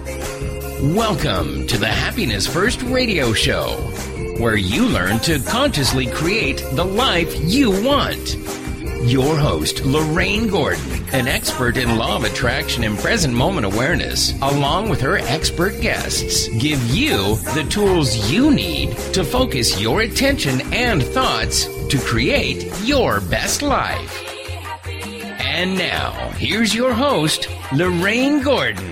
Welcome to the Happiness First radio show, where you learn to consciously create the life you want. Your host, Lorraine Gordon, an expert in law of attraction and present moment awareness, along with her expert guests, give you the tools you need to focus your attention and thoughts to create your best life. And now, here's your host, Lorraine Gordon.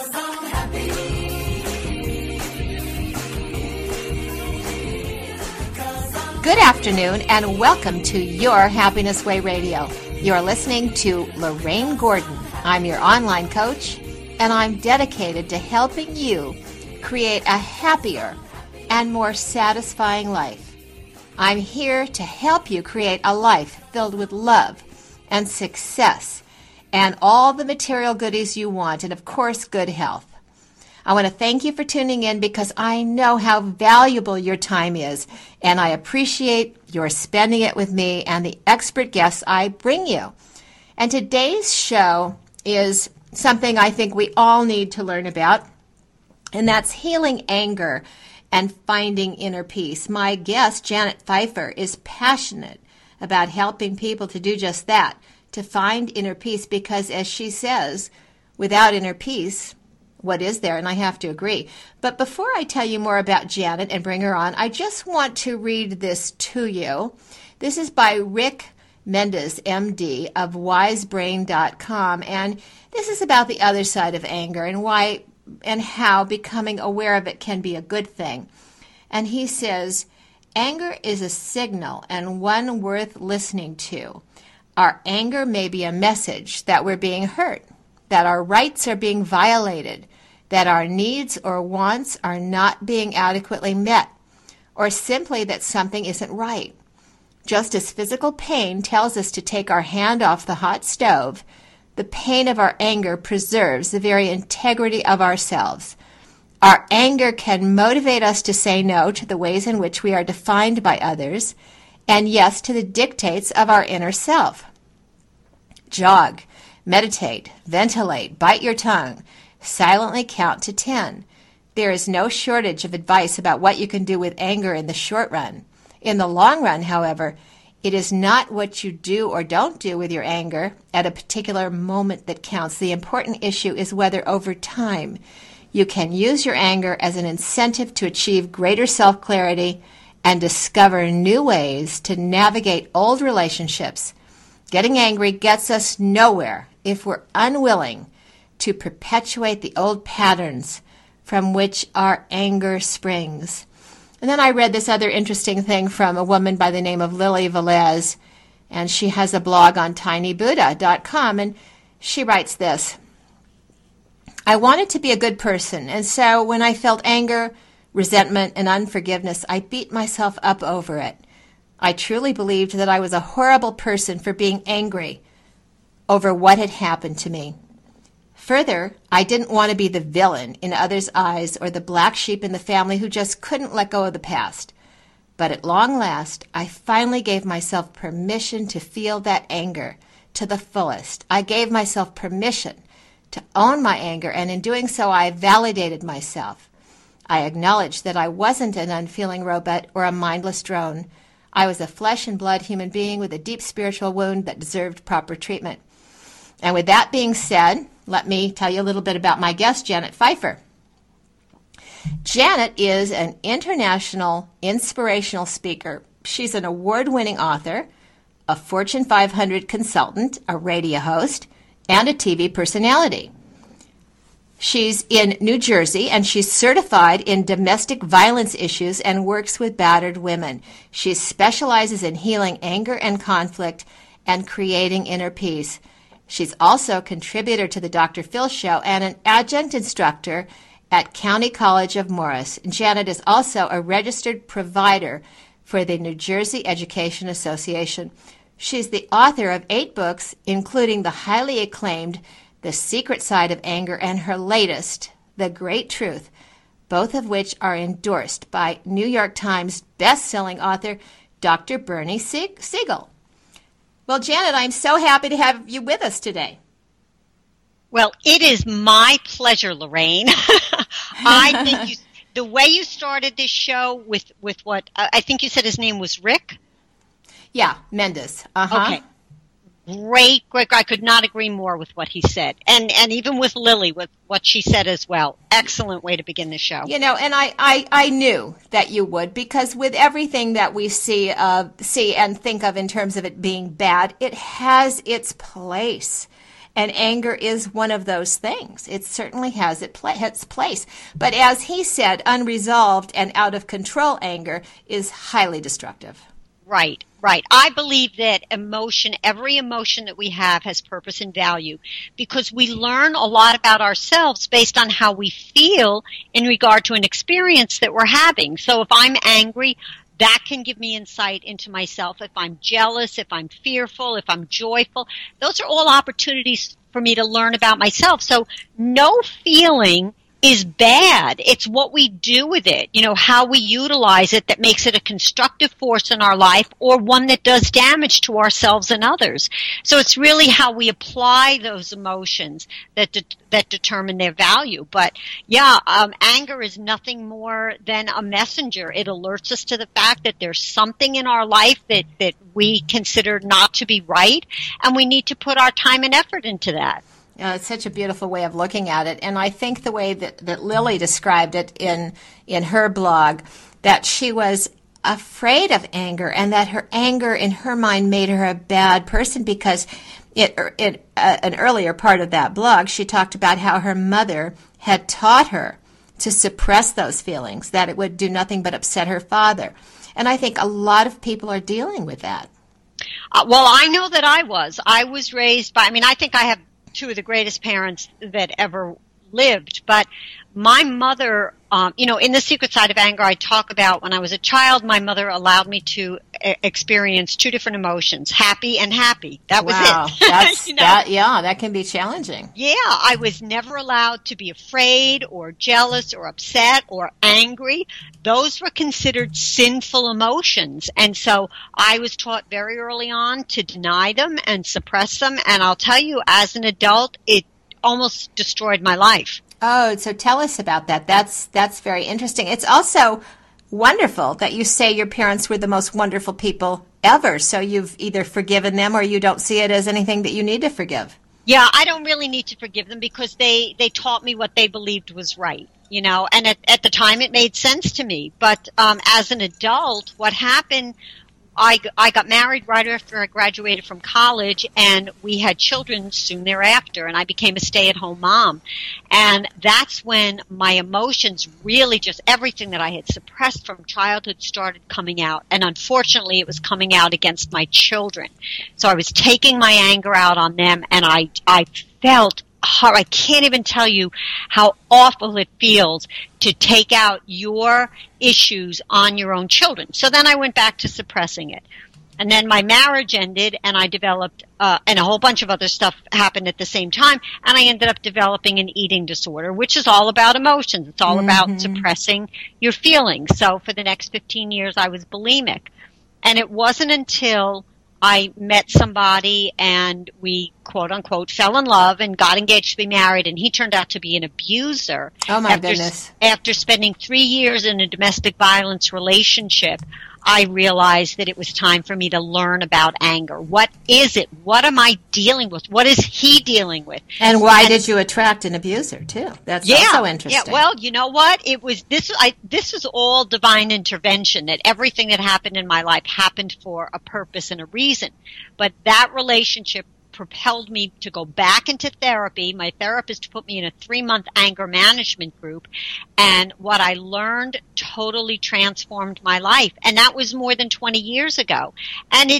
Good afternoon and welcome to Your Happiness Way Radio. You're listening to Lorraine Gordon. I'm your online coach and I'm dedicated to helping you create a happier and more satisfying life. I'm here to help you create a life filled with love and success and all the material goodies you want and, of course, good health. I want to thank you for tuning in because I know how valuable your time is, and I appreciate your spending it with me and the expert guests I bring you. And today's show is something I think we all need to learn about, and that's healing anger and finding inner peace. My guest, Janet Pfeiffer, is passionate about helping people to do just that, to find inner peace, because as she says, without inner peace, what is there? And I have to agree. But before I tell you more about Janet and bring her on, I just want to read this to you. This is by Rick Mendes, MD, of wisebrain.com. And this is about the other side of anger and why and how becoming aware of it can be a good thing. And he says, anger is a signal and one worth listening to. Our anger may be a message that we're being hurt, that our rights are being violated, that our needs or wants are not being adequately met, or simply that something isn't right. Just as physical pain tells us to take our hand off the hot stove, the pain of our anger preserves the very integrity of ourselves. Our anger can motivate us to say no to the ways in which we are defined by others, and yes to the dictates of our inner self. Jog. Meditate, ventilate, bite your tongue, silently count to 10. There is no shortage of advice about what you can do with anger in the short run. In the long run, however, it is not what you do or don't do with your anger at a particular moment that counts. The important issue is whether over time you can use your anger as an incentive to achieve greater self-clarity and discover new ways to navigate old relationships. Getting angry gets us nowhere if we're unwilling to perpetuate the old patterns from which our anger springs. And then I read this other interesting thing from a woman by the name of Lily Velez, and she has a blog on tinybuddha.com, and she writes this: I wanted to be a good person, and so when I felt anger, resentment, and unforgiveness, I beat myself up over it. I truly believed that I was a horrible person for being angry over what had happened to me. Further, I didn't want to be the villain in others' eyes or the black sheep in the family who just couldn't let go of the past. But at long last, I finally gave myself permission to feel that anger to the fullest. I gave myself permission to own my anger, and in doing so, I validated myself. I acknowledged that I wasn't an unfeeling robot or a mindless drone. I was a flesh and blood human being with a deep spiritual wound that deserved proper treatment. And with that being said, let me tell you a little bit about my guest, Janet Pfeiffer. Janet is an international inspirational speaker. She's an award-winning author, a Fortune 500 consultant, a radio host, and a TV personality. She's in New Jersey, and she's certified in domestic violence issues and works with battered women. She specializes in healing anger and conflict and creating inner peace. She's also a contributor to the Dr. Phil Show and an adjunct instructor at County College of Morris. Janet is also a registered provider for the New Jersey Education Association. She's the author of 8 books, including the highly acclaimed The Secret Side of Anger and her latest, The Great Truth, both of which are endorsed by New York Times best-selling author Dr. Bernie Siegel. Well, Janet, I'm so happy to have you with us today. Well, it is my pleasure, Lorraine. I think the way you started this show with what I think you said his name was Rick. Yeah, Mendes. Uh-huh. Okay. Great. I could not agree more with what he said. And even with Lily, with what she said as well. Excellent way to begin the show. You know, and I knew that you would, because with everything that we see and think of in terms of it being bad, it has its place. And anger is one of those things. It certainly has its place. But as he said, unresolved and out of control anger is highly destructive. Right. I believe that every emotion that we have has purpose and value, because we learn a lot about ourselves based on how we feel in regard to an experience that we're having. So if I'm angry, that can give me insight into myself. If I'm jealous, if I'm fearful, if I'm joyful, those are all opportunities for me to learn about myself. So no feeling is bad. It's what we do with it, how we utilize it that makes it a constructive force in our life, or one that does damage to ourselves and others. So it's really how we apply those emotions that determine their value. But anger is nothing more than a messenger. It alerts us to the fact that there's something in our life that we consider not to be right, and we need to put our time and effort into that. It's such a beautiful way of looking at it. And I think the way that Lily described it in her blog, that she was afraid of anger, and that her anger in her mind made her a bad person, because in an earlier part of that blog, she talked about how her mother had taught her to suppress those feelings, that it would do nothing but upset her father. And I think a lot of people are dealing with that. Well, I know that I was raised by, I think I have two of the greatest parents that ever lived, but my mother, in The Secret Side of Anger, I talk about when I was a child, my mother allowed me to experience two different emotions, happy and happy. That was it. That can be challenging. Yeah, I was never allowed to be afraid or jealous or upset or angry. Those were considered sinful emotions. And so I was taught very early on to deny them and suppress them. And I'll tell you, as an adult, it almost destroyed my life. Oh, so tell us about that. That's very interesting. It's also wonderful that you say your parents were the most wonderful people ever. So you've either forgiven them, or you don't see it as anything that you need to forgive. Yeah, I don't really need to forgive them, because they taught me what they believed was right, and at the time it made sense to me. But as an adult, what happened, I got married right after I graduated from college, and we had children soon thereafter, and I became a stay-at-home mom. And that's when my emotions really, just everything that I had suppressed from childhood, started coming out. And unfortunately, it was coming out against my children. So I was taking my anger out on them, and I felt I can't even tell you how awful it feels to take out your issues on your own children. So then I went back to suppressing it. And then my marriage ended, and I developed, and a whole bunch of other stuff happened at the same time, and I ended up developing an eating disorder, which is all about emotions. It's all about suppressing your feelings. So for the next 15 years, I was bulimic. And it wasn't until I met somebody and we, quote unquote, fell in love and got engaged to be married, and he turned out to be an abuser. Oh my goodness. After spending 3 years in a domestic violence relationship, I realized that it was time for me to learn about anger. What is it? What am I dealing with? What is he dealing with? And why did you attract an abuser too? That's also interesting. Yeah, well, you know what? It was this is all divine intervention, that everything that happened in my life happened for a purpose and a reason. But that relationship propelled me to go back into therapy. My therapist put me in a 3-month anger management group, and what I learned totally transformed my life. And that was more than 20 years ago. And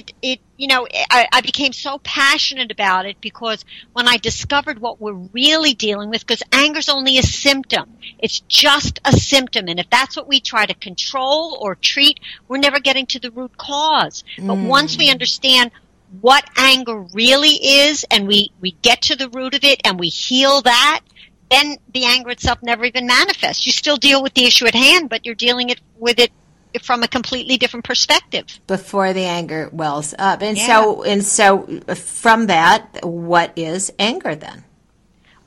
I became so passionate about it, because when I discovered what we're really dealing with, because anger's only a symptom. It's just a symptom. And if that's what we try to control or treat, we're never getting to the root cause. But once we understand what anger really is, and we get to the root of it and we heal that, then the anger itself never even manifests. You still deal with the issue at hand, but you're dealing with it from a completely different perspective. Before the anger wells up. So from that, what is anger then?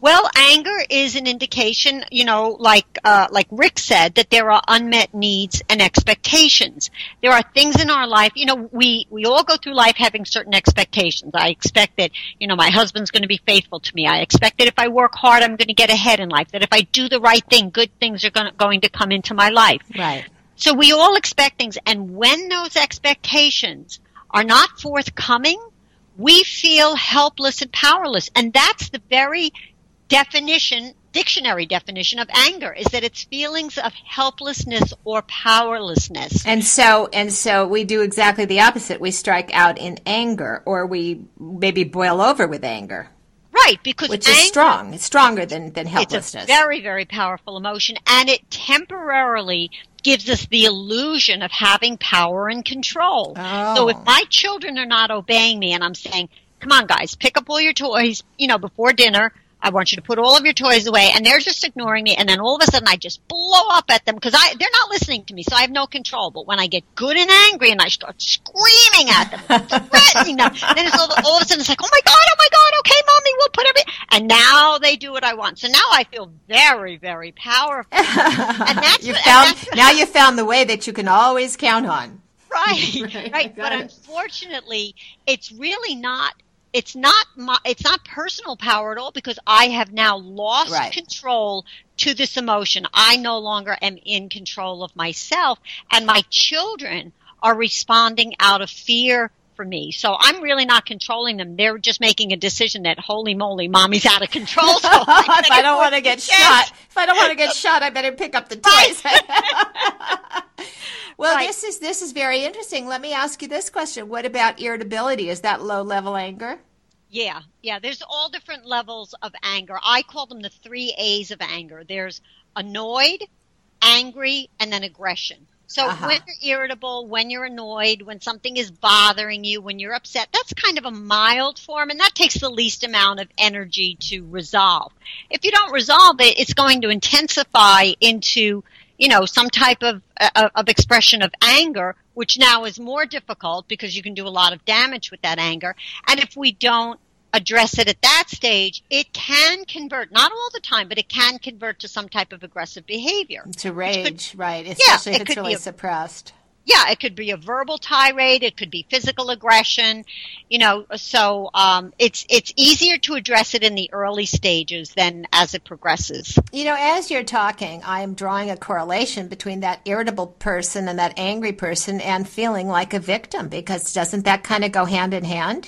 Well, anger is an indication, like Rick said, that there are unmet needs and expectations. There are things in our life, we all go through life having certain expectations. I expect that, my husband's going to be faithful to me. I expect that if I work hard, I'm going to get ahead in life. That if I do the right thing, good things are going to come into my life. Right. So we all expect things. And when those expectations are not forthcoming, we feel helpless and powerless. And that's the very dictionary definition of anger, is that it's feelings of helplessness or powerlessness. And so we do exactly the opposite. We strike out in anger, or we maybe boil over with anger. Right, because which is strong. It's stronger than helplessness. It's a very, very powerful emotion, and it temporarily gives us the illusion of having power and control. Oh. So if my children are not obeying me and I'm saying, come on guys, pick up all your toys, before dinner, I want you to put all of your toys away, and they're just ignoring me, and then all of a sudden I just blow up at them because they're not listening to me, so I have no control. But when I get good and angry and I start screaming at them, threatening them, then it's all of a sudden it's like, oh my God, okay, Mommy, we'll put everything, and now they do what I want. So now I feel very, very powerful. And that's you found the way that you can always count on. Right. But unfortunately, it's really not. It's not personal power at all, because I have now lost control to this emotion. I no longer am in control of myself, and my children are responding out of fear for me. So I'm really not controlling them. They're just making a decision that, holy moly, Mommy's out of control. So if I don't want to get shot, I better pick up the toys. Well, this is very interesting. Let me ask you this question. What about irritability? Is that low-level anger? Yeah. There's all different levels of anger. I call them the 3 A's of anger. There's annoyed, angry, and then aggression. So when you're irritable, when you're annoyed, when something is bothering you, when you're upset, that's kind of a mild form, and that takes the least amount of energy to resolve. If you don't resolve it, it's going to intensify into some type of expression of anger, which now is more difficult because you can do a lot of damage with that anger. And if we don't address it at that stage, it can convert, not all the time, but it can convert to some type of aggressive behavior. To rage, right, especially if it's really suppressed. Yeah, it could be a verbal tirade. It could be physical aggression. So it's easier to address it in the early stages than as it progresses. As you're talking, I am drawing a correlation between that irritable person and that angry person and feeling like a victim, because doesn't that kind of go hand in hand?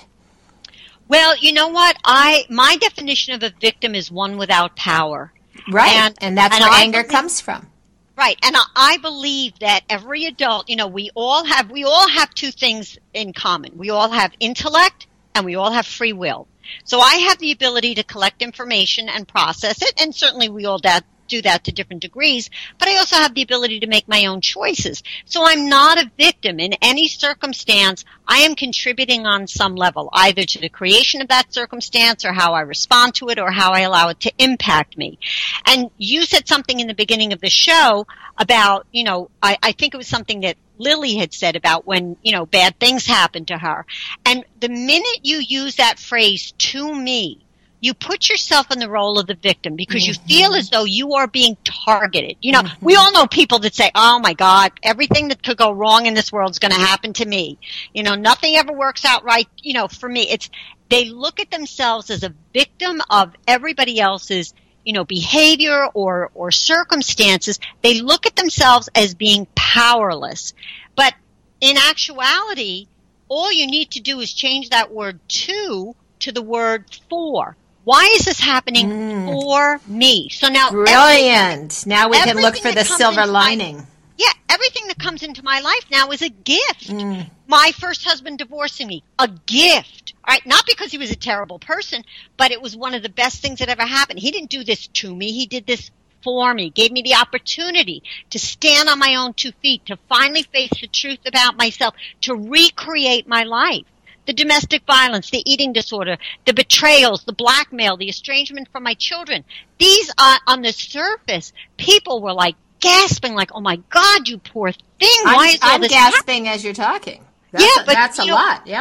Well, you know what? My definition of a victim is one without power. Right, and that's where anger comes from. Right, and I believe that every adult, we all have two things in common. We all have intellect and we all have free will. So I have the ability to collect information and process it, and certainly we all do that to different degrees, but I also have the ability to make my own choices. So I'm not a victim. In any circumstance, I am contributing on some level, either to the creation of that circumstance or how I respond to it or how I allow it to impact me. And you said something in the beginning of the show about, I think it was something that Lily had said about when, bad things happen to her. And the minute you use that phrase, to me, you put yourself in the role of the victim because you feel as though you are being targeted. We all know people that say, oh my God, everything that could go wrong in this world is going to happen to me. Nothing ever works out right. For me, they look at themselves as a victim of everybody else's, behavior or circumstances. They look at themselves as being powerless. But in actuality, all you need to do is change that word to the word for. Why is this happening for me? So now, brilliant. Now we can look for the silver lining. Everything that comes into my life now is a gift. My first husband divorcing me, a gift. All right, not because he was a terrible person, but it was one of the best things that ever happened. He didn't do this to me. He did this for me, gave me the opportunity to stand on my own 2 feet, to finally face the truth about myself, to recreate my life. The domestic violence, the eating disorder, the betrayals, the blackmail, the estrangement from my children. These are, on the surface, people were like gasping, like, oh my God, you poor thing. Why is all this gasping as you're talking. That's a lot, yeah.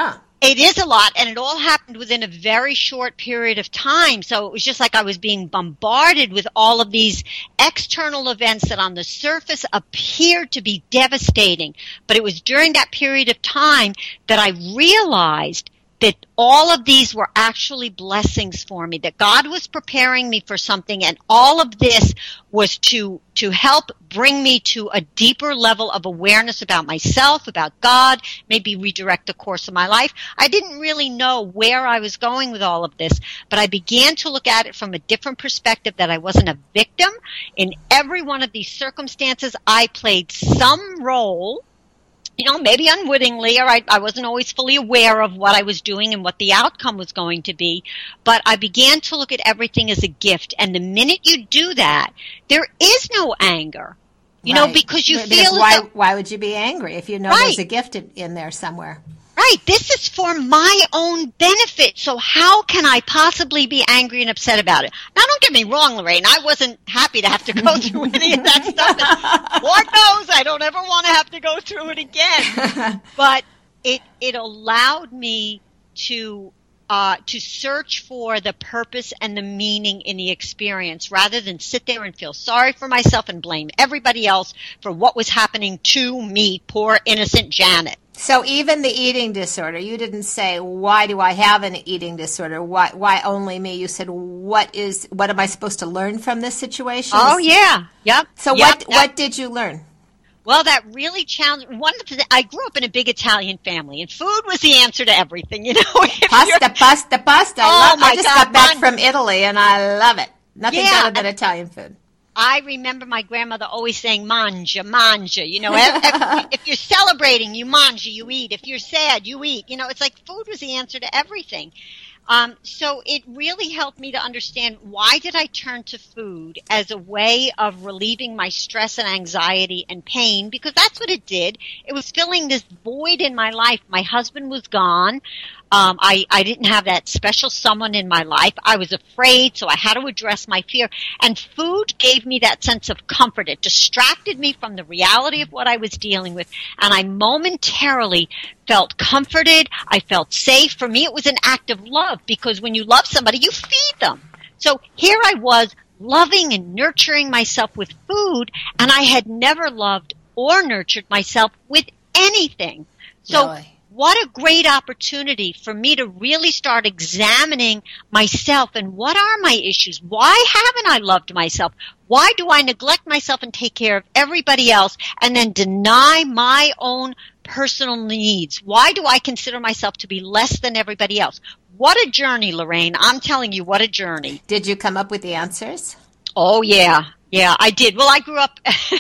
It is a lot, and it all happened within a very short period of time. So it was just like I was being bombarded with all of these external events that on the surface appeared to be devastating. But it was during that period of time that I realized that all of these were actually blessings for me, that God was preparing me for something, and all of this was to help bring me to a deeper level of awareness about myself, about God, maybe redirect the course of my life. I didn't really know where I was going with all of this, but I began to look at it from a different perspective, that I wasn't a victim. In every one of these circumstances, I played some role, maybe unwittingly, or I wasn't always fully aware of what I was doing and what the outcome was going to be. But I began to look at everything as a gift. And the minute you do that, there is no anger, because you feel why would you be angry if you know there's a gift in there somewhere? Right. This is for my own benefit. So how can I possibly be angry and upset about it? Now, don't get me wrong, Lorraine. I wasn't happy to have to go through any of that stuff. And Lord knows I don't ever want to have to go through it again. But it allowed me to search for the purpose and the meaning in the experience, rather than sit there and feel sorry for myself and blame everybody else for what was happening to me, poor innocent Janet. So even the eating disorder, you didn't say, why do I have an eating disorder? Why only me? You said, what am I supposed to learn from this situation? Oh, yeah. Yep. So what did you learn? Well, that really challenged. I grew up in a big Italian family, and food was the answer to everything. Pasta. I just got back from Italy, and I love it. Nothing better than Italian food. I remember my grandmother always saying, "Mangia, mangia." If you're celebrating, you mangia, you eat. If you're sad, you eat. It's like food was the answer to everything. So it really helped me to understand, why did I turn to food as a way of relieving my stress and anxiety and pain? Because that's what it did. It was filling this void in my life. My husband was gone. I didn't have that special someone in my life. I was afraid, so I had to address my fear. And food gave me that sense of comfort. It distracted me from the reality of what I was dealing with, and I momentarily felt comforted. I felt safe. For me, it was an act of love, because when you love somebody, you feed them. So here I was, loving and nurturing myself with food, and I had never loved or nurtured myself with anything. So really? What a great opportunity for me to really start examining myself and what are my issues? Why haven't I loved myself? Why do I neglect myself and take care of everybody else and then deny my own personal needs? Why do I consider myself to be less than everybody else? What a journey, Lorraine. I'm telling you, what a journey. Did you come up with the answers? Oh, yeah. Yeah, I did. Well, I grew up,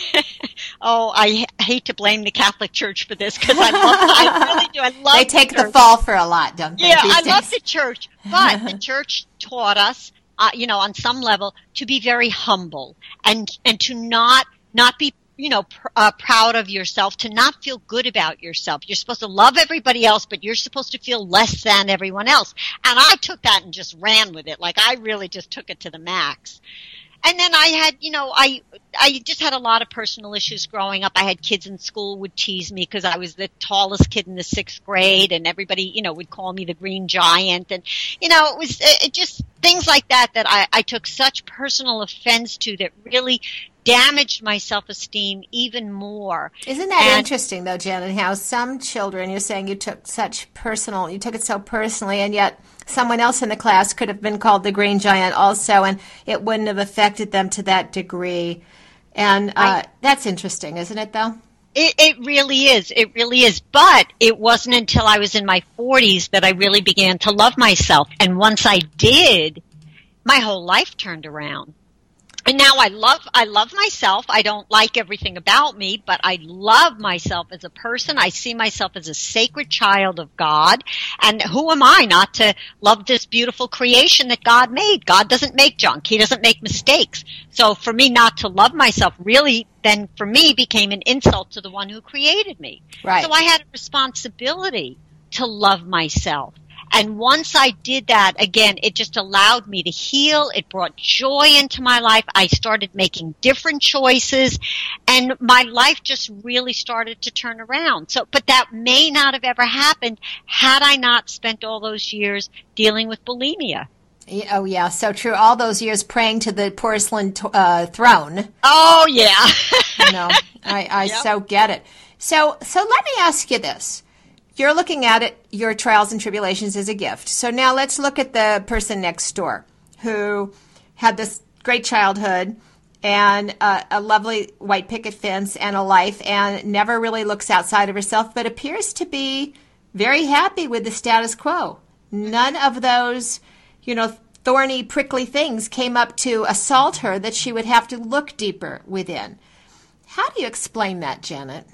I hate to blame the Catholic Church for this, because I really do. I love They take the fall for a lot, don't they? Yeah, I love the church, but the church taught us, on some level, to be very humble and to not be, proud of yourself, to not feel good about yourself. You're supposed to love everybody else, but you're supposed to feel less than everyone else. And I took that and just ran with it. Like, I really just took it to the max. And then I had, I just had a lot of personal issues growing up. I had kids in school would tease me because I was the tallest kid in the 6th grade, and everybody, would call me the green giant. And, it was just things like that I took such personal offense to, that really damaged my self-esteem even more. Isn't that interesting, though, Janet, how some children, you're saying you took it so personally, and yet someone else in the class could have been called the green giant also, and it wouldn't have affected them to that degree. And that's interesting, isn't it, though? It really is. It really is. But it wasn't until I was in my 40s that I really began to love myself. And once I did, my whole life turned around. And now I love myself. I don't like everything about me, but I love myself as a person. I see myself as a sacred child of God. And who am I not to love this beautiful creation that God made? God doesn't make junk. He doesn't make mistakes. So for me not to love myself really then for me became an insult to the one who created me. Right. So I had a responsibility to love myself. And once I did that, again, it just allowed me to heal. It brought joy into my life. I started making different choices, and my life just really started to turn around. So, but that may not have ever happened had I not spent all those years dealing with bulimia. Oh, yeah, so true. All those years praying to the porcelain throne. Oh, yeah. You know, I yep. So get it. So let me ask you this. You're looking at it, your trials and tribulations as a gift. So now let's look at the person next door who had this great childhood and a lovely white picket fence and a life and never really looks outside of herself, but appears to be very happy with the status quo. None of those, you know, thorny, prickly things came up to assault her that she would have to look deeper within. How do you explain that, Janet?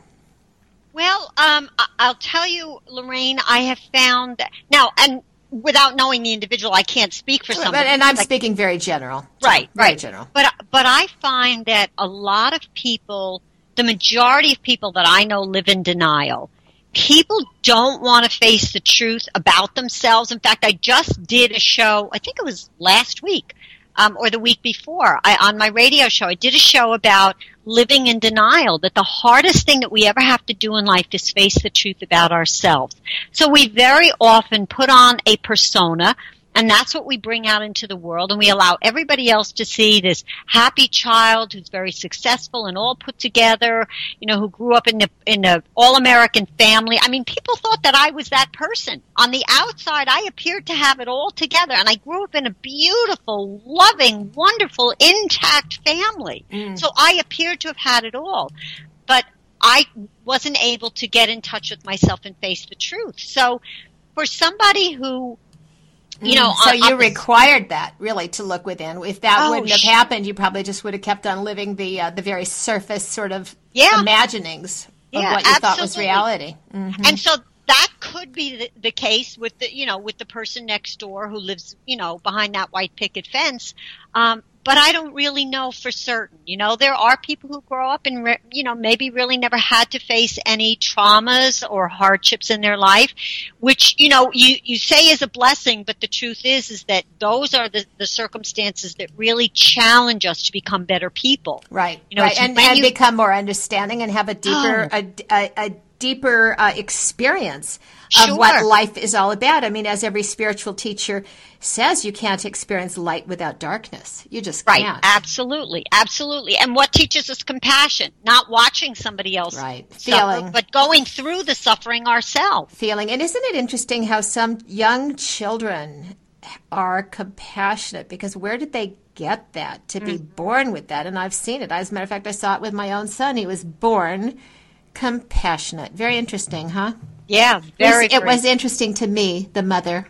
Well, I'll tell you, Lorraine, I have found that now, and without knowing the individual, I can't speak for somebody. And I'm speaking very general. Right, very right. General. But I find that a lot of people, the majority of people that I know live in denial. People don't want to face the truth about themselves. In fact, I just did a show, I think it was last week, or the week before, on my radio show. I did a show about living in denial, that the hardest thing that we ever have to do in life is face the truth about ourselves. So we very often put on a persona, and that's what we bring out into the world, and we allow everybody else to see this happy child who's very successful and all put together, you know, who grew up in a all-American family. I mean, people thought that I was that person. On the outside, I appeared to have it all together, and I grew up in a beautiful, loving, wonderful, intact family. So I appeared to have had it all. But I wasn't able to get in touch with myself and face the truth. So for somebody who, you know, so you required that really to look within. If that wouldn't have happened, you probably just would have kept on living the very surface sort of imaginings of what you thought was reality. Mm-hmm. And so that could be the case with the person next door who lives, you know, behind that white picket fence. But I don't really know for certain. You know, there are people who grow up and, you know, maybe really never had to face any traumas or hardships in their life, which, you know, you say is a blessing, but the truth is that those are the circumstances that really challenge us to become better people. Right. You know, right. And become more understanding and have a deeper, a deeper experience of what life is all about. I mean, as every spiritual teacher says, you can't experience light without darkness. You just can't. Right, absolutely, absolutely. And what teaches us compassion? Not watching somebody else suffer, but going through the suffering ourselves. Feeling. And isn't it interesting how some young children are compassionate? Because where did they get that, to be born with that? And I've seen it. As a matter of fact, I saw it with my own son. He was born compassionate. Very interesting, huh? Yeah, it was interesting to me, the mother.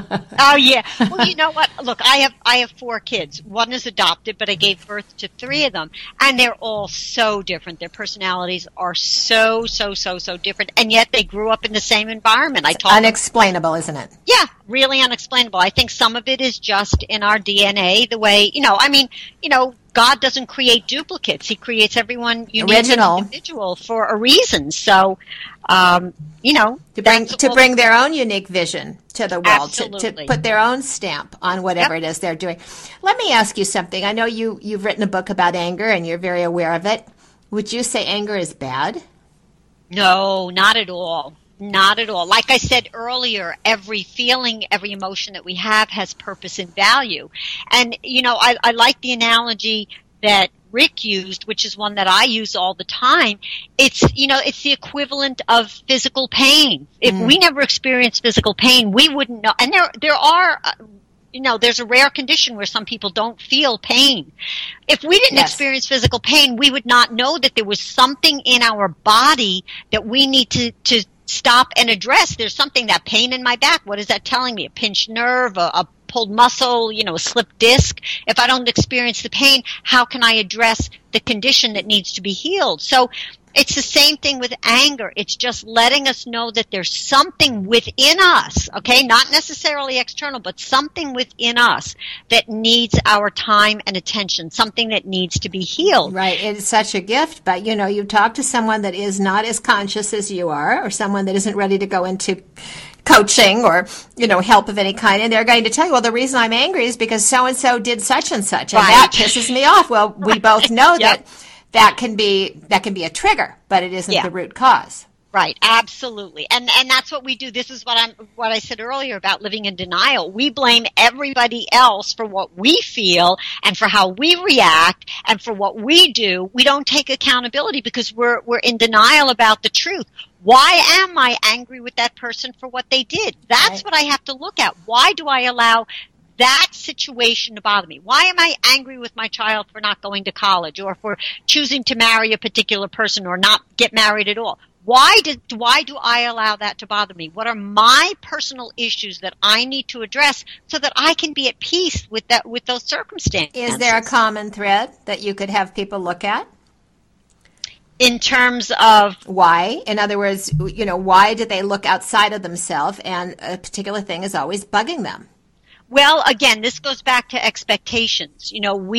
Oh yeah. Well, you know what? Look, I have 4 kids. One is adopted, but I gave birth to 3 of them, and they're all so different. Their personalities are so different, and yet they grew up in the same environment. It's unexplainable, isn't it? Yeah, really unexplainable. I think some of it is just in our DNA. The way, you know, I mean, you know, God doesn't create duplicates. He creates everyone unique and individual for a reason. So, you know, to bring their own unique vision to the world, to put their own stamp on whatever it is they're doing. Let me ask you something. I know you've written a book about anger and you're very aware of it. Would you say anger is bad? No, not at all. Not at all. Like I said earlier, every feeling, every emotion that we have has purpose and value. And, you know, I like the analogy that Rick used, which is one that I use all the time. It's, you know, it's the equivalent of physical pain. If we never experienced physical pain, we wouldn't know. And there are, you know, there's a rare condition where some people don't feel pain. If we didn't experience physical pain, we would not know that there was something in our body that we need to stop and address. There's something, that pain in my back. What is that telling me? A pinched nerve, a pulled muscle, you know, a slipped disc. If I don't experience the pain, how can I address the condition that needs to be healed? So it's the same thing with anger. It's just letting us know that there's something within us, okay? Not necessarily external, but something within us that needs our time and attention, something that needs to be healed. Right. It's such a gift, but, you know, you talk to someone that is not as conscious as you are, or someone that isn't ready to go into coaching or, help of any kind, and they're going to tell you, well, the reason I'm angry is because so-and-so did such and such, and that pisses me off. Well, we both know that can be a trigger, but it isn't the root cause. Right, absolutely. And that's what we do. This is what I said earlier about living in denial. We blame everybody else for what we feel and for how we react and for what we do. We don't take accountability because we're in denial about the truth. Why am I angry with that person for what they did? That's what I have to look at. Why do I allow that situation to bother me? Why am I angry with my child for not going to college or for choosing to marry a particular person or not get married at all? Why do I allow that to bother me? What are my personal issues that I need to address so that I can be at peace with those circumstances? Is there a common thread that you could have people look at? In terms of why? In other words, why do they look outside of themselves and a particular thing is always bugging them? Well, again, this goes back to expectations.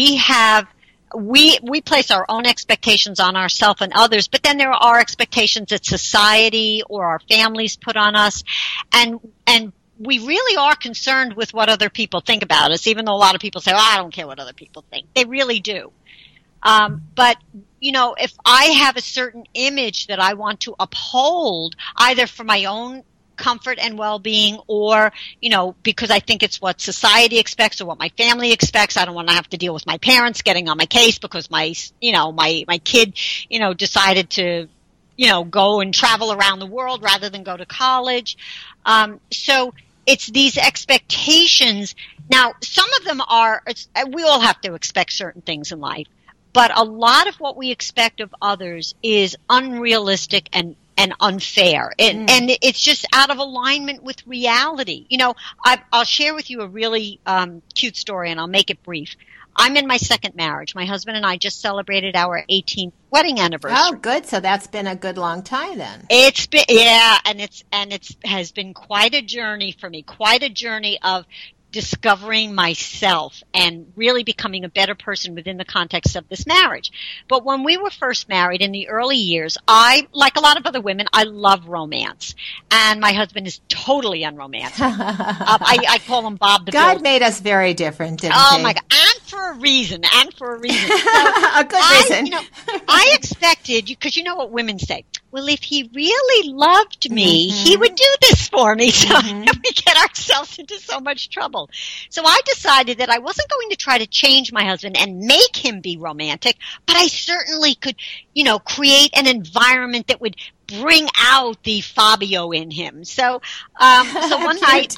We place our own expectations on ourselves and others, but then there are expectations that society or our families put on us, and we really are concerned with what other people think about us, even though a lot of people say, I don't care what other people think. They really do. But if I have a certain image that I want to uphold, either for my own comfort and well-being or, because I think it's what society expects or what my family expects. I don't want to have to deal with my parents getting on my case because my kid, decided to, go and travel around the world rather than go to college. So it's these expectations. Now, some of them we all have to expect certain things in life, but a lot of what we expect of others is unrealistic and unfair. And it's just out of alignment with reality. I'll share with you a really cute story, and I'll make it brief. I'm in my second marriage. My husband and I just celebrated our 18th wedding anniversary. Oh, good. So that's been a good long time then. It's been, and it's has been quite a journey for me, quite a journey of discovering myself and really becoming a better person within the context of this marriage. But when we were first married in the early years, like a lot of other women, I love romance. And my husband is totally unromantic. I call him Bob the God Builder. made us very different, didn't he? Oh my God. And for a reason. So a good reason. I expected, because you know what women say, well, if he really loved me, he would do this for me. So we get ourselves into so much trouble. So I decided that I wasn't going to try to change my husband and make him be romantic, but I certainly could, create an environment that would bring out the Fabio in him. So one night,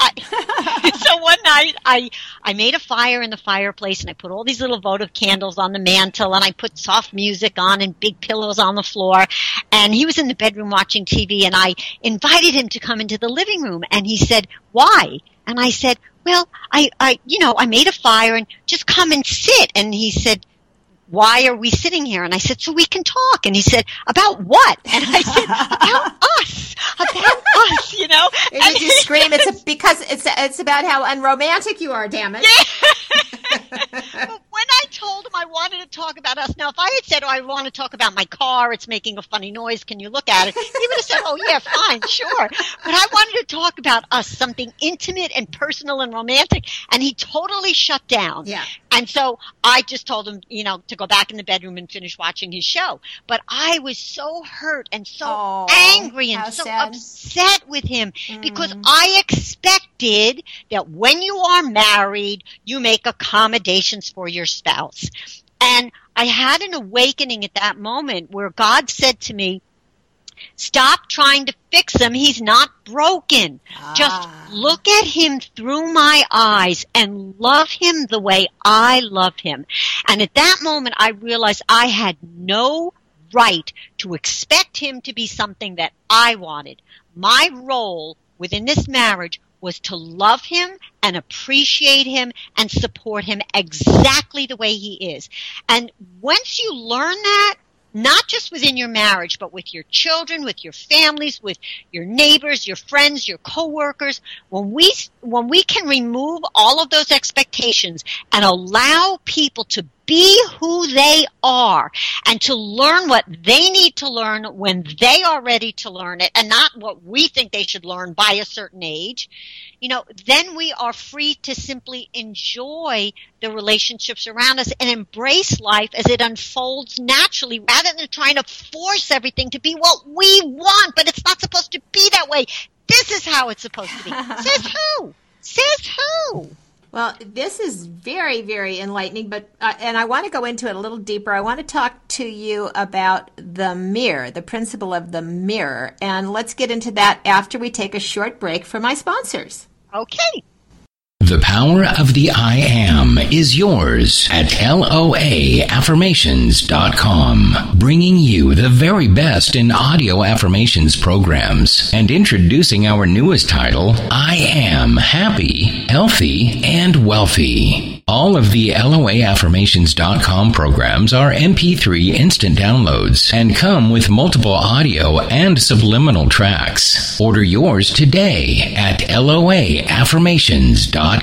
I made a fire in the fireplace and I put all these little votive candles on the mantle and I put soft music on and big pillows on the floor. And he was in the bedroom watching TV and I invited him to come into the living room and he said, why? And I said, well, I made a fire and just come and sit. And he said, why are we sitting here? And I said, so we can talk. And he said, about what? And I said, about us, And did you scream? Because it's about how unromantic you are, damn it. Yeah. But when I told him I wanted to talk about us, now if I had said, I want to talk about my car, it's making a funny noise, can you look at it? He would have said, oh yeah, fine, sure. But I wanted to talk about us, something intimate and personal and romantic, and he totally shut down. Yeah. And so I just told him, to go back in the bedroom and finish watching his show. But I was so hurt and so angry and so upset with him because I expected that when you are married, you make accommodations for your spouse. And I had an awakening at that moment where God said to me, stop trying to fix him. He's not broken. Just look at him through my eyes and love him the way I love him. And at that moment, I realized I had no right to expect him to be something that I wanted. My role within this marriage was to love him and appreciate him and support him exactly the way he is. And once you learn that, not just within your marriage, but with your children, with your families, with your neighbors, your friends, your coworkers, when we can remove all of those expectations and allow people to be who they are and to learn what they need to learn when they are ready to learn it and not what we think they should learn by a certain age, then we are free to simply enjoy the relationships around us and embrace life as it unfolds naturally rather than trying to force everything to be what we want, but it's not supposed to be that way. This is how it's supposed to be. Says who? Says who? Well, this is very, very enlightening, but and I want to go into it a little deeper. I want to talk to you about the mirror, the principle of the mirror, and let's get into that after we take a short break for my sponsors. Okay. The power of the I Am is yours at LOAaffirmations.com, bringing you the very best in audio affirmations programs and introducing our newest title, I Am Happy, Healthy, and Wealthy. All of the LOAaffirmations.com programs are MP3 instant downloads and come with multiple audio and subliminal tracks. Order yours today at LOAaffirmations.com.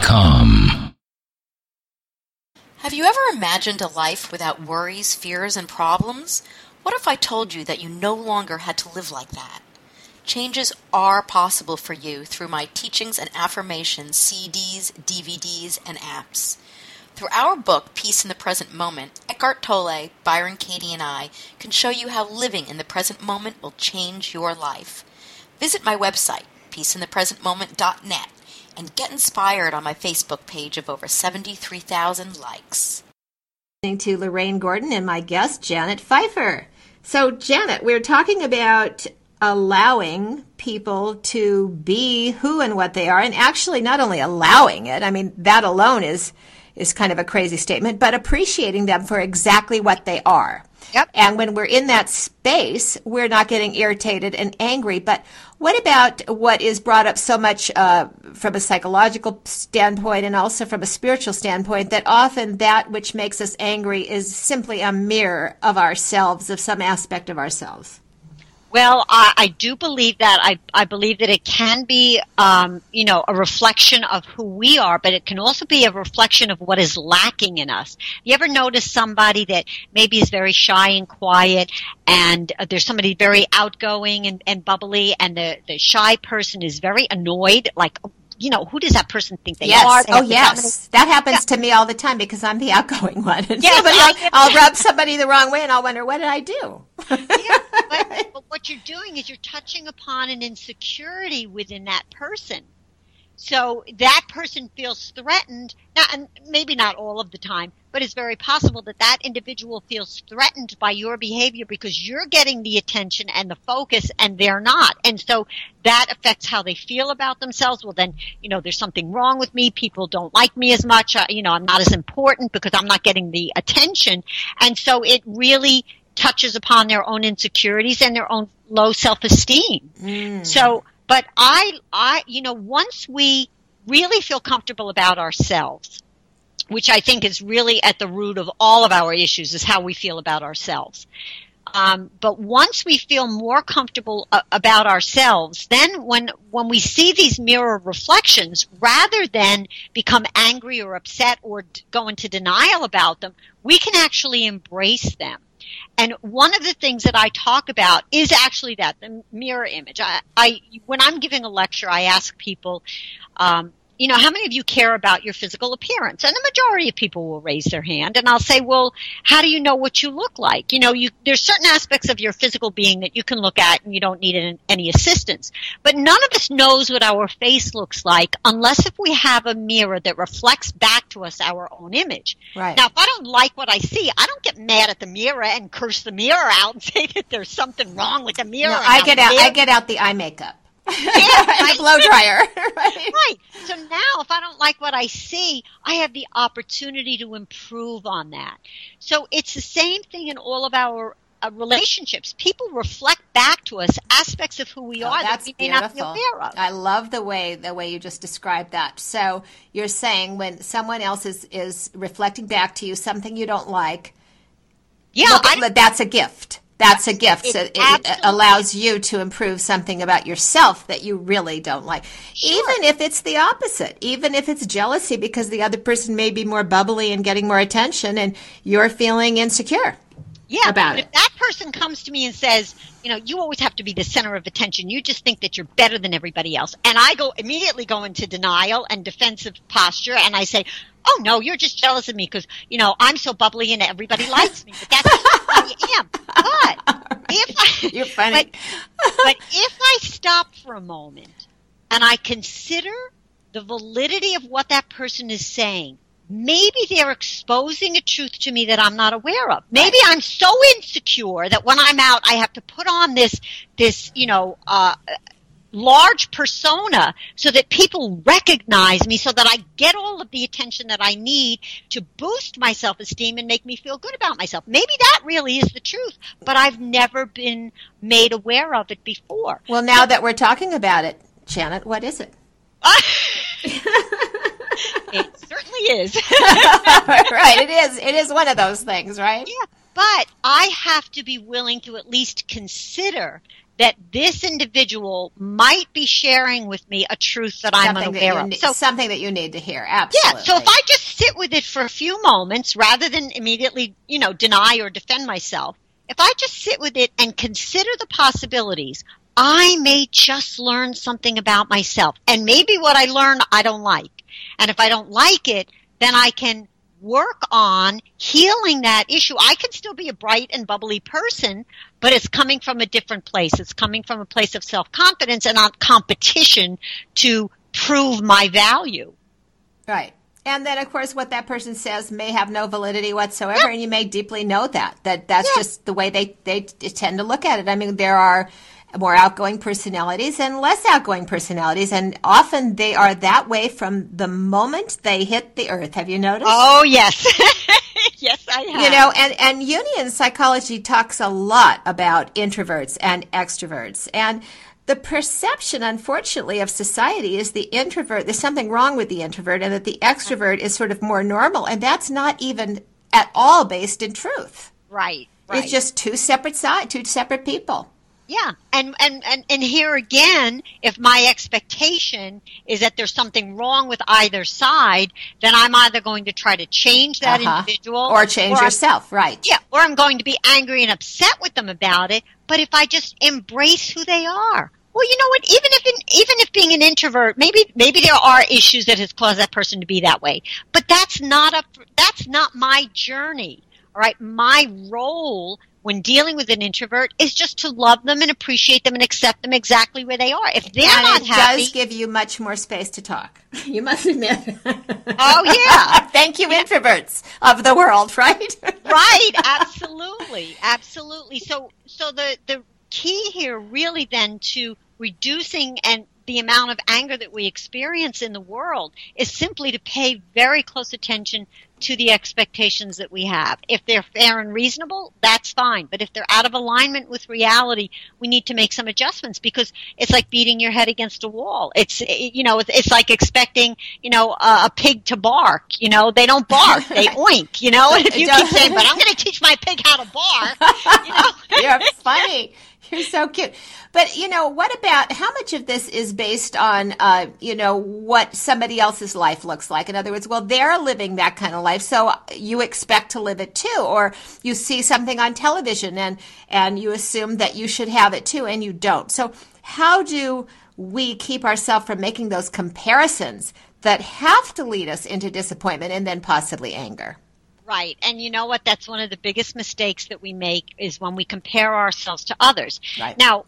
Have you ever imagined a life without worries, fears, and problems? What if I told you that you no longer had to live like that? Changes are possible for you through my teachings and affirmations, CDs, DVDs, and apps. Through our book, Peace in the Present Moment, Eckhart Tolle, Byron Katie, and I can show you how living in the present moment will change your life. Visit my website, peaceinthepresentmoment.net, and get inspired on my Facebook page of over 73,000 likes. Listening to Lorraine Gordon and my guest, Janet Pfeiffer. So, Janet, we're talking about allowing people to be who and what they are, and actually not only allowing it, I mean, that alone is kind of a crazy statement, but appreciating them for exactly what they are. Yep. And when we're in that space, we're not getting irritated and angry. But what about what is brought up so much from a psychological standpoint and also from a spiritual standpoint, that often that which makes us angry is simply a mirror of ourselves, of some aspect of ourselves? Well, I do believe that. I believe that it can be, a reflection of who we are, but it can also be a reflection of what is lacking in us. You ever notice somebody that maybe is very shy and quiet, and there's somebody very outgoing and bubbly, and the shy person is very annoyed, like, who does that person think they are? Oh, yes. That happens to me all the time because I'm the outgoing one. And Yes, I'll rub somebody the wrong way and I'll wonder, what did I do? But what you're doing is you're touching upon an insecurity within that person. So that person feels threatened, and maybe not all of the time, but it's very possible that that individual feels threatened by your behavior because you're getting the attention and the focus and they're not. And so that affects how they feel about themselves. Well, then, there's something wrong with me. People don't like me as much. I'm not as important because I'm not getting the attention. And so it really touches upon their own insecurities and their own low self-esteem. So, but once we really feel comfortable about ourselves, which I think is really at the root of all of our issues, is how we feel about ourselves. But once we feel more comfortable about ourselves, then when we see these mirror reflections, rather than become angry or upset or go into denial about them, we can actually embrace them. And one of the things that I talk about is actually that, the mirror image. When I'm giving a lecture, I ask people, how many of you care about your physical appearance? And the majority of people will raise their hand. And I'll say, well, how do you know what you look like? There's certain aspects of your physical being that you can look at and you don't need any assistance. But none of us knows what our face looks like unless if we have a mirror that reflects back to us our own image. Right. Now, if I don't like what I see, I don't get mad at the mirror and curse the mirror out and say that there's something wrong with the mirror. No, I get out the eye makeup. Right. Blow dryer. Right. So now if I don't like what I see, I have the opportunity to improve on that. So it's the same thing in all of our relationships. People reflect back to us aspects of who we are that we may not be aware of. I love the way you just described that. So you're saying when someone else is reflecting back to you something you don't like, that's a gift. That's a gift. So it allows you to improve something about yourself that you really don't like. Sure. Even if it's the opposite. Even if it's jealousy because the other person may be more bubbly and getting more attention and you're feeling insecure. Yeah, about but it. If that person comes to me and says, you always have to be the center of attention. You just think that you're better than everybody else. And I immediately go into denial and defensive posture, and I say, oh, no, you're just jealous of me because, I'm so bubbly and everybody likes me. But that's just who I am. But You're funny. But if I stop for a moment and I consider the validity of what that person is saying, maybe they're exposing a truth to me that I'm not aware of. Maybe I'm so insecure that when I'm out, I have to put on this large persona so that people recognize me, so that I get all of the attention that I need to boost my self-esteem and make me feel good about myself. Maybe that really is the truth, but I've never been made aware of it before. Well, now that we're talking about it, Janet, what is it? It certainly is. Right, it is. It is one of those things, right? Yeah, but I have to be willing to at least consider that this individual might be sharing with me a truth that I'm unaware of. So something that you need to hear, absolutely. Yeah, so if I just sit with it for a few moments rather than immediately, deny or defend myself, if I just sit with it and consider the possibilities, I may just learn something about myself. And maybe what I learn I don't like. And if I don't like it, then I can work on healing that issue. I can still be a bright and bubbly person, but it's coming from a different place. It's coming from a place of self-confidence and not competition to prove my value. Right. And then, of course, what that person says may have no validity whatsoever, and you may deeply know that's just the way they tend to look at it. I mean, there are more outgoing personalities and less outgoing personalities, and often they are that way from the moment they hit the earth. Have you noticed? Oh, yes. Yes, I have. And Jungian psychology talks a lot about introverts and extroverts. And the perception, unfortunately, of society is the introvert, there's something wrong with the introvert, and that the extrovert is sort of more normal. And that's not even at all based in truth. Right. It's just two separate people. Yeah, and here again, if my expectation is that there's something wrong with either side, then I'm either going to try to change that individual. Or change yourself, right. Yeah, or I'm going to be angry and upset with them about it. But if I just embrace who they are, well, you know what, even if being an introvert, maybe there are issues that has caused that person to be that way. But that's not my journey, all right? My role when dealing with an introvert is just to love them and appreciate them and accept them exactly where they are. If they're not happy, it does give you much more space to talk. You must admit. Oh, yeah. Thank you, introverts of the world, right? Right. Absolutely. Absolutely. So the key here really then to reducing and the amount of anger that we experience in the world is simply to pay very close attention to the expectations that we have. If they're fair and reasonable, that's fine. But if they're out of alignment with reality, we need to make some adjustments, because it's like beating your head against a wall. It's like expecting, a pig to bark. They don't bark. They oink, And if you keep saying, but I'm going to teach my pig how to bark, You're funny. You're so cute. But, what about how much of this is based on, what somebody else's life looks like? In other words, well, they're living that kind of life, so you expect to live it too. Or you see something on television and you assume that you should have it too, and you don't. So how do we keep ourselves from making those comparisons that have to lead us into disappointment and then possibly anger? Right. And you know what? That's one of the biggest mistakes that we make is when we compare ourselves to others. Right. Now,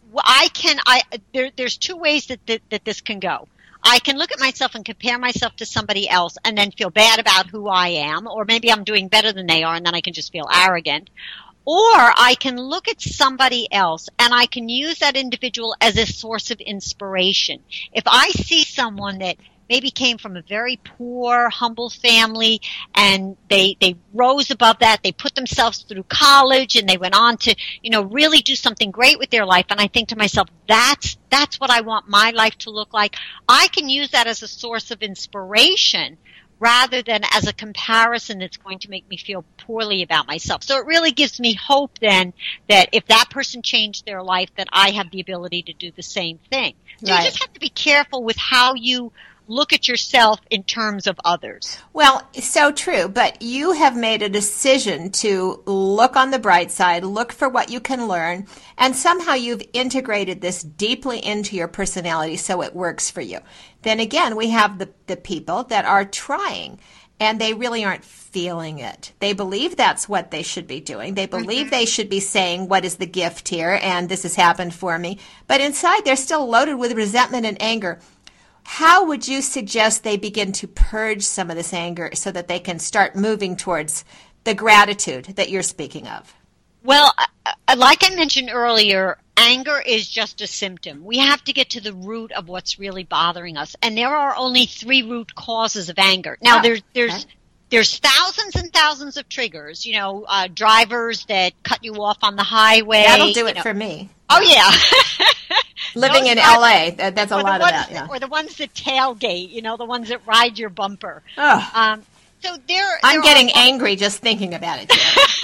there's two ways that this can go. I can look at myself and compare myself to somebody else and then feel bad about who I am, or maybe I'm doing better than they are and then I can just feel arrogant. Or I can look at somebody else and I can use that individual as a source of inspiration. If I see someone that maybe came from a very poor, humble family, and they rose above that. They put themselves through college, and they went on to, really do something great with their life. And I think to myself, that's what I want my life to look like. I can use that as a source of inspiration rather than as a comparison that's going to make me feel poorly about myself. So it really gives me hope then that if that person changed their life, that I have the ability to do the same thing. So You just have to be careful with how you look at yourself in terms of others. Well, so true, but you have made a decision to look on the bright side, look for what you can learn, and somehow you've integrated this deeply into your personality so it works for you. Then again, we have the people that are trying, and they really aren't feeling it. They believe that's what they should be doing. They believe they should be saying, what is the gift here, and this has happened for me. But inside, they're still loaded with resentment and anger. How would you suggest they begin to purge some of this anger so that they can start moving towards the gratitude that you're speaking of? Well, like I mentioned earlier, anger is just a symptom. We have to get to the root of what's really bothering us. And there are only 3 root causes of anger. Now, there's thousands and thousands of triggers, drivers that cut you off on the highway. That'll do it for me. Oh, yeah. Living in LA, that's a lot of that. Yeah. Or the ones that tailgate, the ones that ride your bumper. Oh. So I'm getting angry just thinking about it.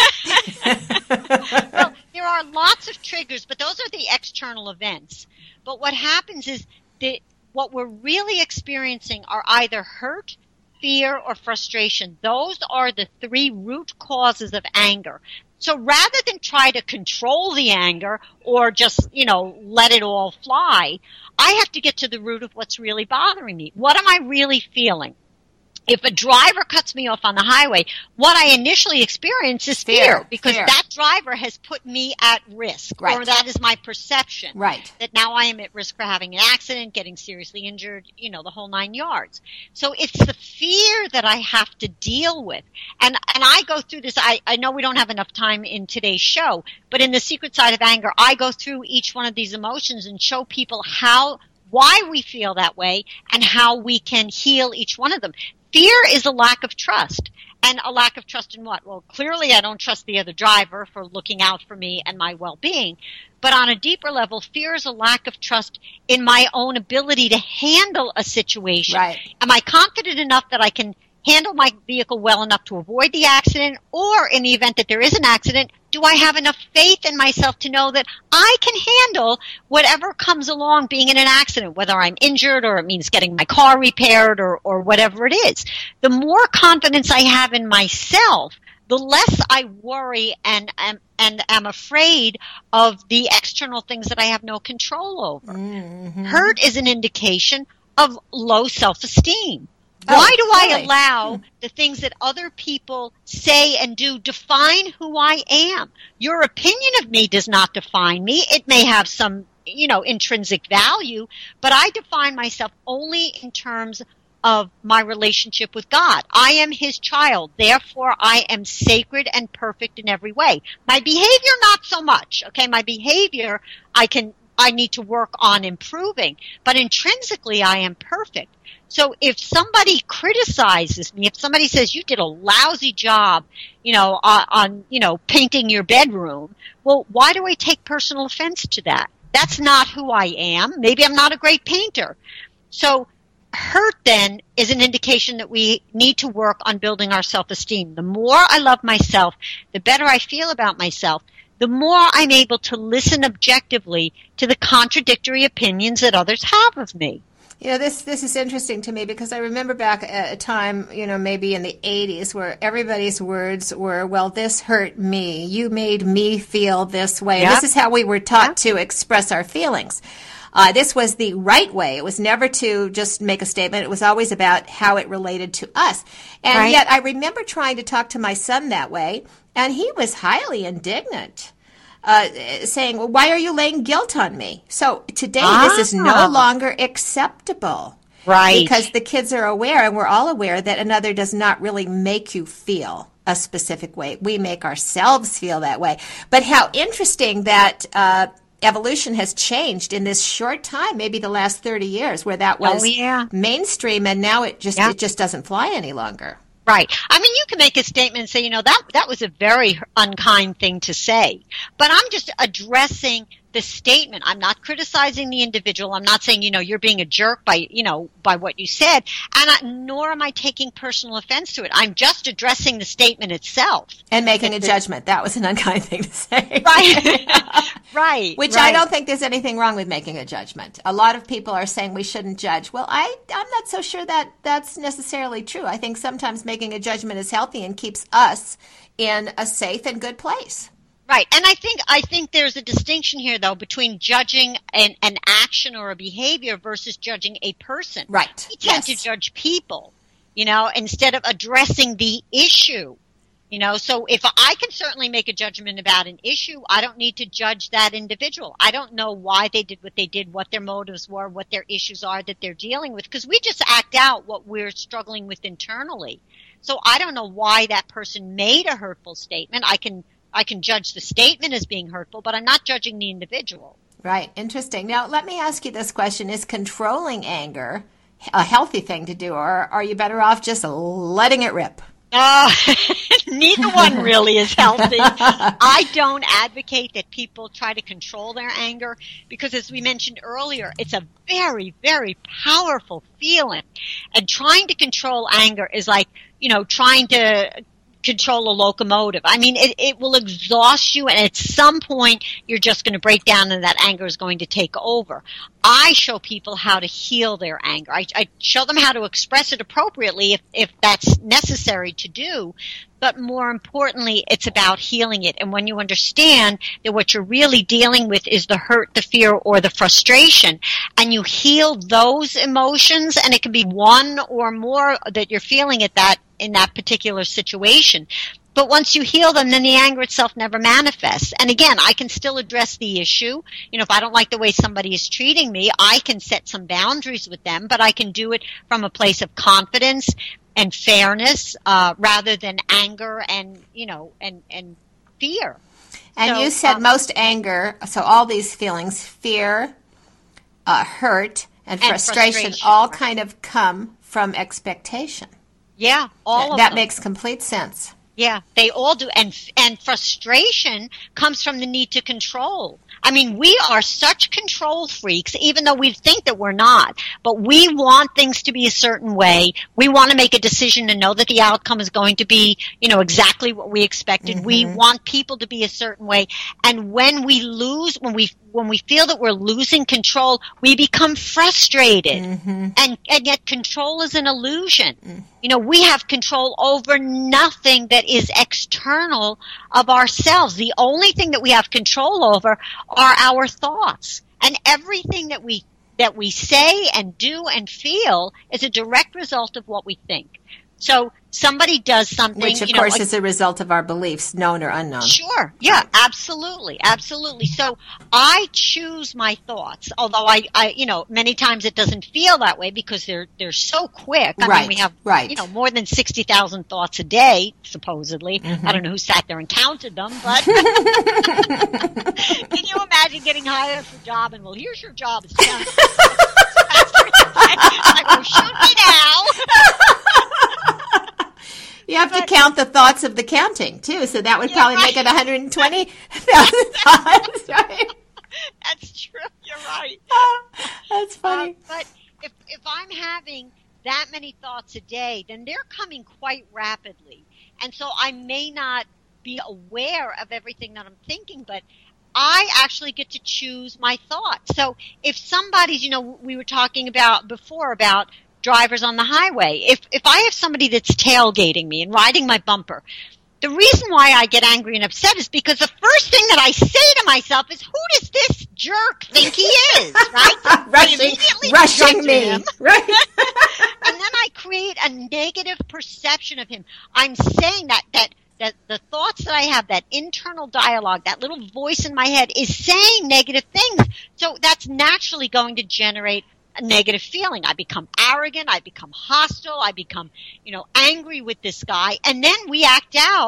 Well, there are lots of triggers, but those are the external events. But what happens is that what we're really experiencing are either hurt, fear, or frustration. Those are the 3 root causes of anger. So rather than try to control the anger or just, let it all fly, I have to get to the root of what's really bothering me. What am I really feeling? If a driver cuts me off on the highway, what I initially experience is fear because that driver has put me at risk, right. Or that is my perception, right? That now I am at risk for having an accident, getting seriously injured, the whole 9 yards. So it's the fear that I have to deal with, and I go through this. I know we don't have enough time in today's show, but in The Secret Side of Anger, I go through each one of these emotions and show people why we feel that way and how we can heal each one of them. Fear is a lack of trust. And a lack of trust in what? Well, clearly I don't trust the other driver for looking out for me and my well-being. But on a deeper level, fear is a lack of trust in my own ability to handle a situation. Right. Am I confident enough that I can handle my vehicle well enough to avoid the accident? Or in the event that there is an accident, do I have enough faith in myself to know that I can handle whatever comes along being in an accident, whether I'm injured or it means getting my car repaired or whatever it is? The more confidence I have in myself, the less I worry and am afraid of the external things that I have no control over. Mm-hmm. Hurt is an indication of low self-esteem. Why do I allow the things that other people say and do define who I am? Your opinion of me does not define me. It may have some, intrinsic value, but I define myself only in terms of my relationship with God. I am His child. Therefore, I am sacred and perfect in every way. My behavior, not so much. Okay, my behavior, I need to work on improving, but intrinsically, I am perfect. So if somebody criticizes me, if somebody says you did a lousy job, on painting your bedroom, well, why do I take personal offense to that? That's not who I am. Maybe I'm not a great painter. So hurt then is an indication that we need to work on building our self-esteem. The more I love myself, the better I feel about myself, the more I'm able to listen objectively to the contradictory opinions that others have of me. This is interesting to me because I remember back at a time, maybe in the 80s where everybody's words were, well, this hurt me. You made me feel this way. Yep. This is how we were taught to express our feelings. This was the right way. It was never to just make a statement. It was always about how it related to us. And yet I remember trying to talk to my son that way, and he was highly indignant. Saying, well, why are you laying guilt on me? So today, this is no longer acceptable. Right. Because the kids are aware, and we're all aware, that another does not really make you feel a specific way. We make ourselves feel that way. But how interesting that evolution has changed in this short time, maybe the last 30 years, where that was mainstream, and now it just doesn't fly any longer. Right. I mean, you can make a statement and say, that was a very unkind thing to say. But I'm just addressing the statement. I'm not criticizing the individual. I'm not saying, you're being a jerk by what you said. And nor am I taking personal offense to it. I'm just addressing the statement itself. And making a judgment. That was an unkind thing to say. Right. Right. Which I don't think there's anything wrong with making a judgment. A lot of people are saying we shouldn't judge. Well, I'm not so sure that that's necessarily true. I think sometimes making a judgment is healthy and keeps us in a safe and good place. Right. And I think there's a distinction here, though, between judging an action or a behavior versus judging a person. Right. We tend to judge people, instead of addressing the issue. So if I can certainly make a judgment about an issue, I don't need to judge that individual. I don't know why they did what they did, what their motives were, what their issues are that they're dealing with, because we just act out what we're struggling with internally. So I don't know why that person made a hurtful statement. I can judge the statement as being hurtful, but I'm not judging the individual. Right. Interesting. Now, let me ask you this question. Is controlling anger a healthy thing to do, or are you better off just letting it rip? Neither one really is healthy. I don't advocate that people try to control their anger because, as we mentioned earlier, it's a very, very powerful feeling. And trying to control anger is like, trying to control a locomotive. I mean, it will exhaust you, and at some point, you're just going to break down, and that anger is going to take over. I show people how to heal their anger. I show them how to express it appropriately if that's necessary to do. But more importantly, it's about healing it. And when you understand that what you're really dealing with is the hurt, the fear, or the frustration, and you heal those emotions, and it can be one or more that you're feeling in that particular situation. But once you heal them, then the anger itself never manifests. And again, I can still address the issue. If I don't like the way somebody is treating me, I can set some boundaries with them, but I can do it from a place of confidence and fairness, rather than anger and fear. And you said most anger, so all these feelings, fear, hurt, and frustration all kind of come from expectation. Yeah, all of that them. Makes complete sense. Yeah, they all do. And frustration comes from the need to control. I mean, we are such control freaks, even though we think that we're not. But we want things to be a certain way. We want to make a decision and know that the outcome is going to be, exactly what we expected. Mm-hmm. We want people to be a certain way. And when we feel that we're losing control, we become frustrated. Mm-hmm. And yet control is an illusion. Mm-hmm. We have control over nothing that is external of ourselves. The only thing that we have control over are our thoughts. And everything that we say and do and feel is a direct result of what we think. So somebody does something. Which, of course, is a result of our beliefs, known or unknown. Sure. Yeah, absolutely. Absolutely. So I choose my thoughts, although I many times it doesn't feel that way because they're so quick. I mean, we have, more than 60,000 thoughts a day, supposedly. Mm-hmm. I don't know who sat there and counted them, but can you imagine getting hired for a job and, well, here's your job. It's count. I will shoot me now. You have to count the thoughts of the counting, too, so that would probably make it 120,000 thoughts, right? That's true. You're right. That's funny. But if I'm having that many thoughts a day, then they're coming quite rapidly. And so I may not be aware of everything that I'm thinking, but I actually get to choose my thoughts. So if somebody's, we were talking about before about drivers on the highway. If I have somebody that's tailgating me and riding my bumper, the reason why I get angry and upset is because the first thing that I say to myself is, who does this jerk think he is, right? rushing me. Right. And then I create a negative perception of him. I'm saying that the thoughts that I have, that internal dialogue, that little voice in my head is saying negative things. So that's naturally going to generate a negative feeling. I become arrogant. I become hostile. I become, angry with this guy. And then we act out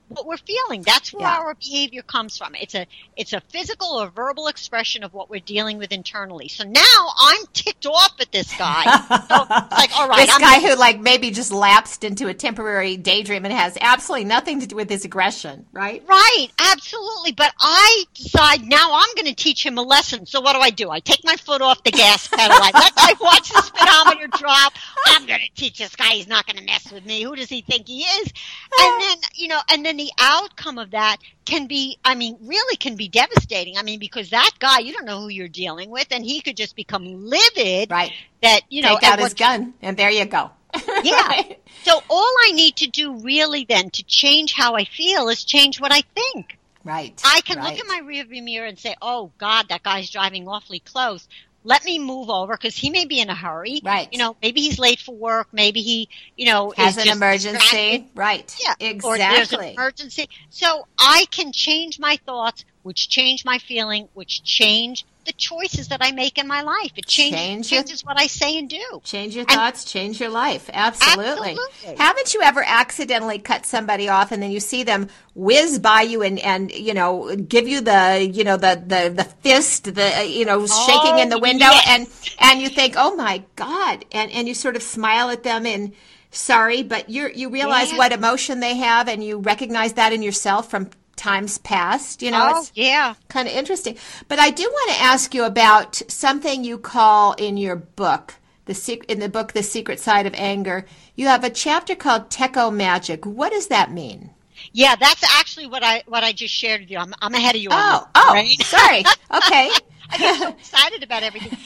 what we're feeling. That's where Yeah. our behavior comes from. It's a physical or verbal expression of what we're dealing with internally. So now I'm ticked off at this guy. So it's like, all right, This guy who like maybe just lapsed into a temporary daydream and has absolutely nothing to do with his aggression, right? Right, absolutely. But I decide now I'm going to teach him a lesson. So what do? I take my foot off the gas pedal. I watch the speedometer drop. I'm going to teach this guy he's not going to mess with me. Who does he think he is? And then, and then the outcome of that can be, really can be devastating. Because that guy, you don't know who you're dealing with, and he could just become livid. Right. That, Take out his gun, and there you go. Yeah. Right. So all I need to do really then to change how I feel is change what I think. Right. I can right. look in my rearview mirror and say, oh, God, that guy's driving awfully close. Let me move over because he may be in a hurry. Right. Maybe he's late for work. Maybe he, has is an just emergency. distracted. Right. Yeah. Exactly. Or there's an emergency. So I can change my thoughts, which change my feeling, which change the choices that I make in my life. It changes what I say and do. Change your thoughts, change your life. Absolutely. Absolutely. Haven't you ever accidentally cut somebody off and then you see them whiz by you and give you the fist, shaking in the window, yes. and you think, oh my God, and you sort of smile at them and sorry, but you realize what emotion they have and you recognize that in yourself from times past, Oh, yeah. Kind of interesting. But I do want to ask you about something you call in your book, in the book, The Secret Side of Anger. You have a chapter called Techo Magic. What does that mean? Yeah, that's actually what I just shared with you. I'm ahead of you. Oh, right? Sorry. Okay. I get so excited about everything.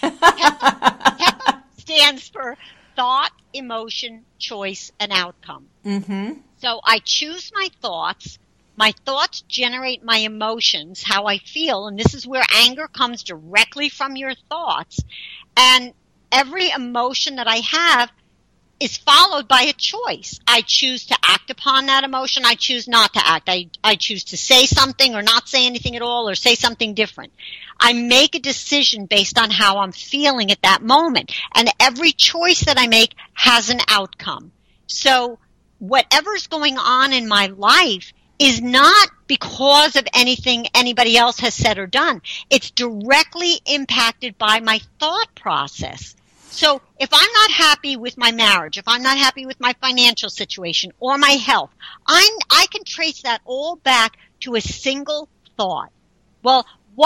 Techo stands for thought, emotion, choice, and outcome. Mm-hmm. So I choose my thoughts. My thoughts generate my emotions, how I feel, and this is where anger comes directly from your thoughts. And every emotion that I have is followed by a choice. I choose to act upon that emotion. I choose not to act. I choose to say something or not say anything at all or say something different. I make a decision based on how I'm feeling at that moment. And every choice that I make has an outcome. So whatever's going on in my life is not because of anything anybody else has said or done. It's directly impacted by my thought process. So if I'm not happy with my marriage, if I'm not happy with my financial situation or my health, I can trace that all back to a single thought. Well,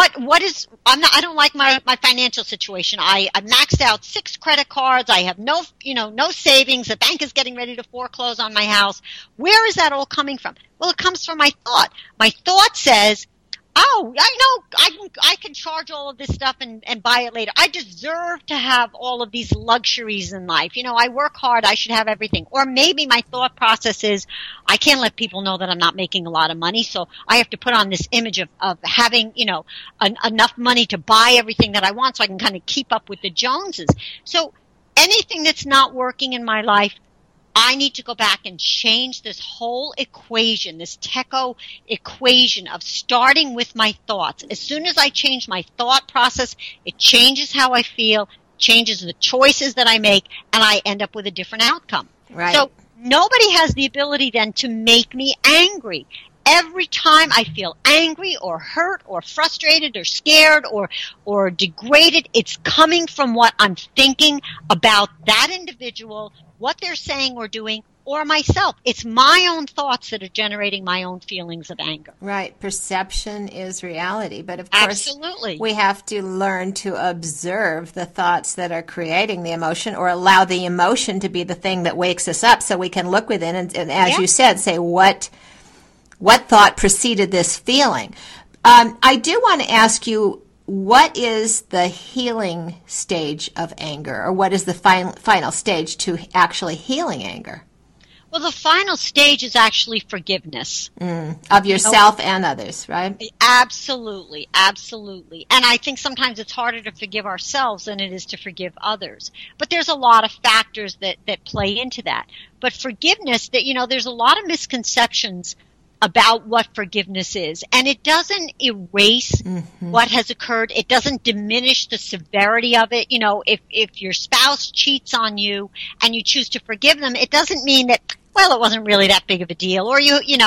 I don't like my financial situation. I maxed out 6 credit cards. I have no savings. The bank is getting ready to foreclose on my house. Where is that all coming from? Well, it comes from my thought. My thought says, oh, I know I can charge all of this stuff and buy it later. I deserve to have all of these luxuries in life. I work hard. I should have everything. Or maybe my thought process is, I can't let people know that I'm not making a lot of money, so I have to put on this image of having, enough money to buy everything that I want so I can kind of keep up with the Joneses. So anything that's not working in my life, I need to go back and change this whole equation, this Techo equation of starting with my thoughts. As soon as I change my thought process, it changes how I feel, changes the choices that I make, and I end up with a different outcome. Right. So nobody has the ability then to make me angry. Every time I feel angry or hurt or frustrated or scared or degraded, it's coming from what I'm thinking about that individual, what they're saying or doing, or myself. It's my own thoughts that are generating my own feelings of anger. Right. Perception is reality. But of course, Absolutely. We have to learn to observe the thoughts that are creating the emotion or allow the emotion to be the thing that wakes us up so we can look within and as you said, say what thought preceded this feeling. I do want to ask you, what is the healing stage of anger, or what is the final stage to actually healing anger? Well, the final stage is actually forgiveness. Of yourself and others, right? Absolutely, absolutely. And I think sometimes it's harder to forgive ourselves than it is to forgive others. But there's a lot of factors that play into that. But forgiveness, there's a lot of misconceptions about what forgiveness is. And it doesn't erase what has occurred. It doesn't diminish the severity of it. If your spouse cheats on you and you choose to forgive them, it doesn't mean that well, it wasn't really that big of a deal, or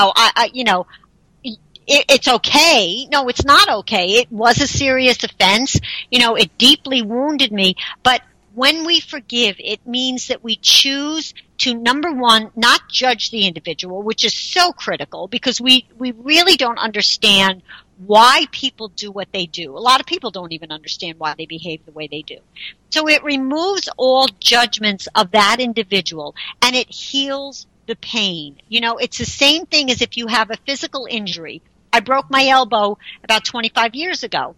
it's okay. No, it's not okay. It was a serious offense. It deeply wounded me. But when we forgive, it means that we choose to, number one, not judge the individual, which is so critical because we really don't understand why people do what they do. A lot of people don't even understand why they behave the way they do. So it removes all judgments of that individual, and it heals the pain. It's the same thing as if you have a physical injury. I broke my elbow about 25 years ago.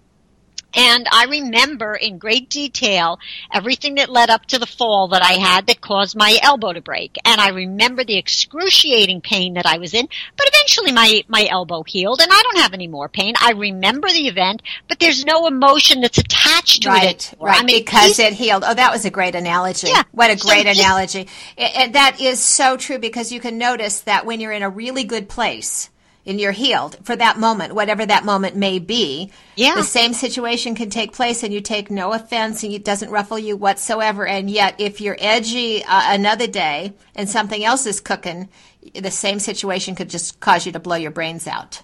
And I remember in great detail everything that led up to the fall that I had that caused my elbow to break. And I remember the excruciating pain that I was in. But eventually my elbow healed, and I don't have any more pain. I remember the event, but there's no emotion that's attached to it. Right, because it healed. Oh, that was a great analogy. Yeah. What a great analogy. And that is so true, because you can notice that when you're in a really good place, and you're healed for that moment, whatever that moment may be, the same situation can take place and you take no offense and it doesn't ruffle you whatsoever. And yet if you're edgy another day and something else is cooking, the same situation could just cause you to blow your brains out.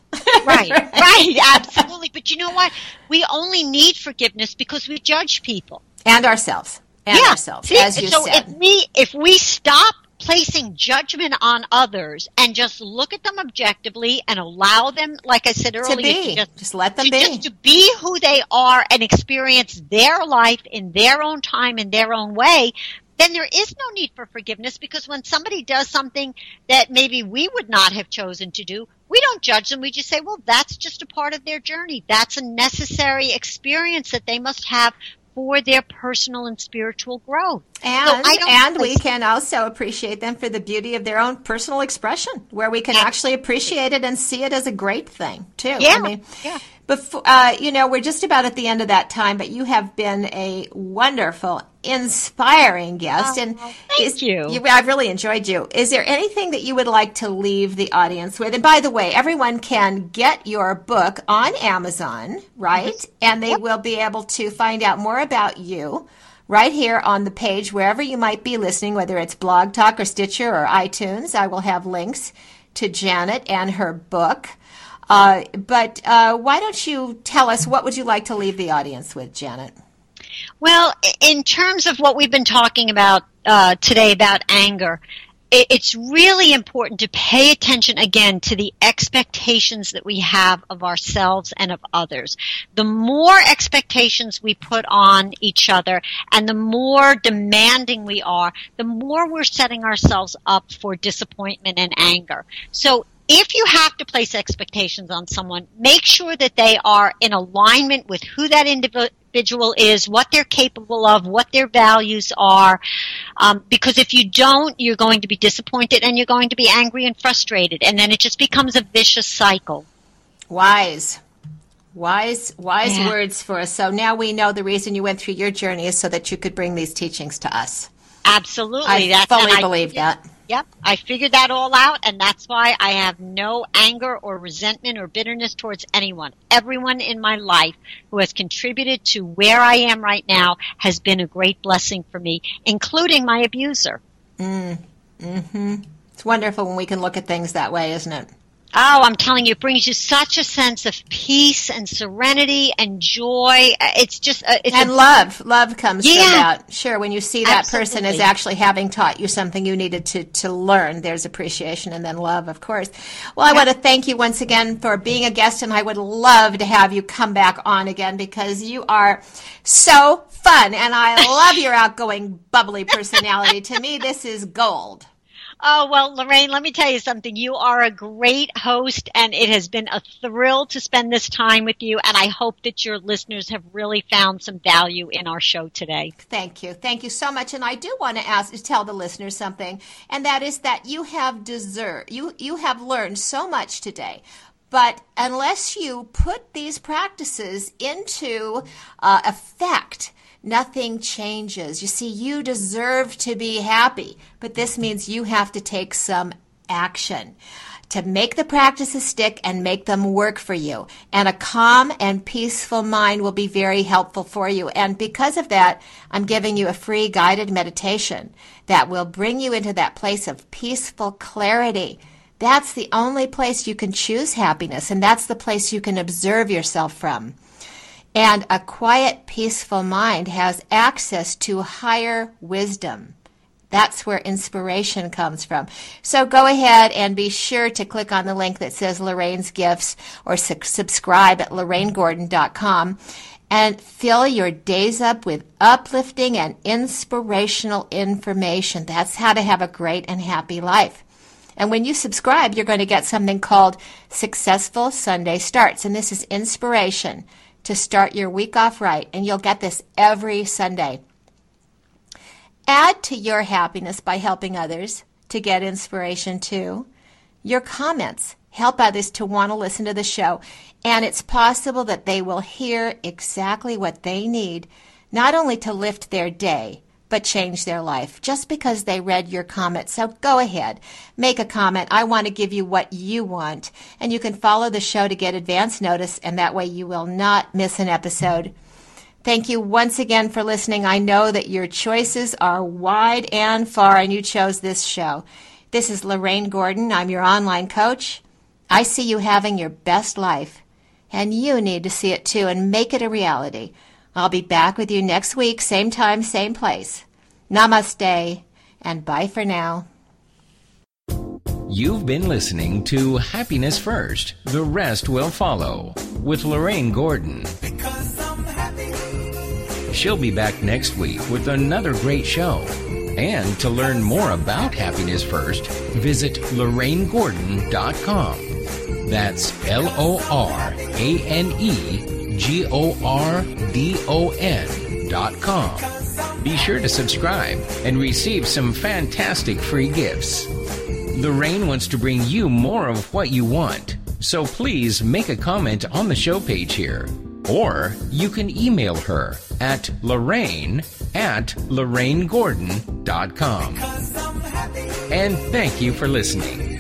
Right, absolutely. But you know what? We only need forgiveness because we judge people. And ourselves. See, as you said. If we stop placing judgment on others and just look at them objectively and allow them, like I said earlier, just let them be. Just to be who they are and experience their life in their own time, in their own way, then there is no need for forgiveness, because when somebody does something that maybe we would not have chosen to do, we don't judge them. We just say, well, that's just a part of their journey. That's a necessary experience that they must have for their personal and spiritual growth. And we can also appreciate them for the beauty of their own personal expression, where we can actually appreciate it and see it as a great thing, too. Before, we're just about at the end of that time, but you have been a wonderful, inspiring guest. Thank you. I've really enjoyed you. Is there anything that you would like to leave the audience with? And by the way, everyone can get your book on Amazon, right? Mm-hmm. And they will be able to find out more about you right here on the page, wherever you might be listening, whether it's Blog Talk or Stitcher or iTunes. I will have links to Janet and her book. But why don't you tell us, what would you like to leave the audience with, Janet? Well, in terms of what we've been talking about today about anger, it's really important to pay attention again to the expectations that we have of ourselves and of others. The more expectations we put on each other and the more demanding we are, the more we're setting ourselves up for disappointment and anger. So if you have to place expectations on someone, make sure that they are in alignment with who that individual is, what they're capable of, what their values are. Because if you don't, you're going to be disappointed and you're going to be angry and frustrated. And then it just becomes a vicious cycle. Wise words for us. So now we know the reason you went through your journey is so that you could bring these teachings to us. Absolutely. I fully believe that. Yep, I figured that all out, and that's why I have no anger or resentment or bitterness towards anyone. Everyone in my life who has contributed to where I am right now has been a great blessing for me, including my abuser. Mm-hmm. It's wonderful when we can look at things that way, isn't it? Oh, I'm telling you, it brings you such a sense of peace and serenity and joy. It's just... love. Love comes from that. Sure, when you see that Absolutely. person is actually having taught you something you needed to learn, there's appreciation and then love, of course. Well, I want to thank you once again for being a guest, and I would love to have you come back on again because you are so fun, and I love your outgoing, bubbly personality. To me, this is gold. Oh, well, Lorraine, let me tell you something. You are a great host, and it has been a thrill to spend this time with you, and I hope that your listeners have really found some value in our show today. Thank you. Thank you so much. And I do want to tell the listeners something, and that is that you have you have learned so much today. But unless you put these practices into effect, nothing changes. You see, you deserve to be happy, but this means you have to take some action. to make the practices stick and make them work for you. And a calm and peaceful mind will be very helpful for you. And because of that, I'm giving you a free guided meditation that will bring you into that place of peaceful clarity. That's the only place you can choose happiness, and that's the place you can observe yourself from. And a quiet, peaceful mind has access to higher wisdom. That's where inspiration comes from. So go ahead and be sure to click on the link that says Lorraine's Gifts or subscribe at LorraineGordon.com and fill your days up with uplifting and inspirational information. That's how to have a great and happy life. And when you subscribe, you're going to get something called Successful Sunday Starts. And this is inspiration to start your week off right. And you'll get this every Sunday. Add to your happiness by helping others to get inspiration too. Your comments help others to want to listen to the show, and it's possible that they will hear exactly what they need, not only to lift their day, but change their life, just because they read your comment. So go ahead, make a comment. I want to give you what you want, and you can follow the show to get advance notice, and that way you will not miss an episode. Thank you once again for listening. I know that your choices are wide and far, and you chose this show. This is Lorraine Gordon. I'm your online coach. I see you having your best life, and you need to see it too and make it a reality. I'll be back with you next week, same time, same place. Namaste, and bye for now. You've been listening to Happiness First, the Rest Will Follow, with Lorraine Gordon. She'll be back next week with another great show. And to learn more about Happiness First, visit LorraineGordon.com. That's LorraineGordon.com. Be sure to subscribe and receive some fantastic free gifts. Lorraine wants to bring you more of what you want, so please make a comment on the show page here. Or you can email her at Lorraine@LorraineGordon.com. And thank you for listening.